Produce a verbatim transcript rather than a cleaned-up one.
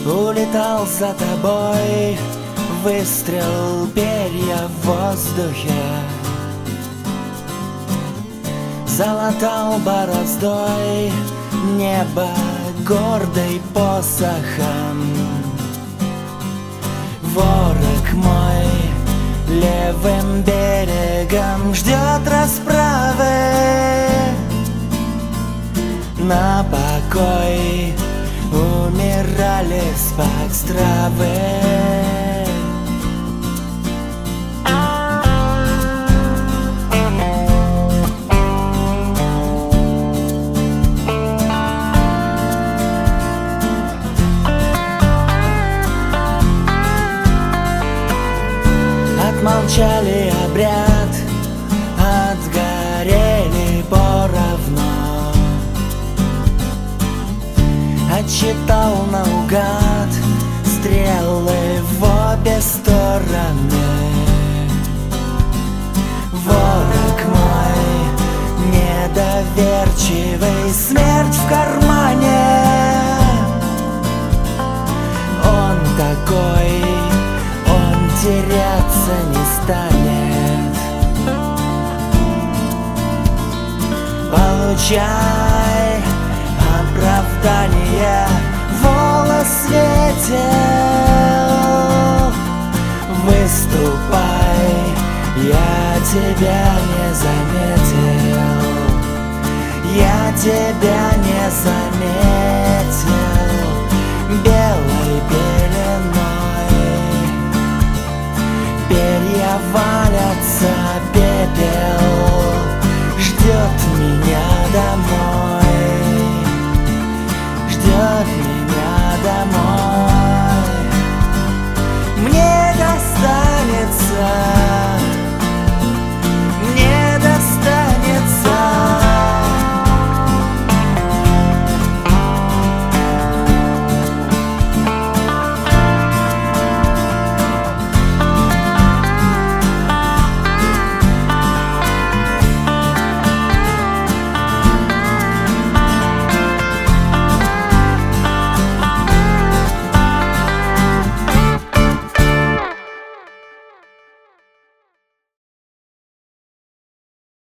улетал за тобой, выстрел, перья в воздухе, залатал бороздой небо гордый посохом. Ворог мой левым берегом ждет расправы, на покой умирали спать травы. Отмолчали обряд, отгорели поровну, отчитал наугад стрелы в обе стороны. Ворог мой недоверчивый, смерть в кармане. Он такой, он теряться не станет. Получай оправдание, волос ветер, выступай, я тебя не заметил, я тебя не заметил. Белой пеленой перья валятся, пепел ждет меня домой.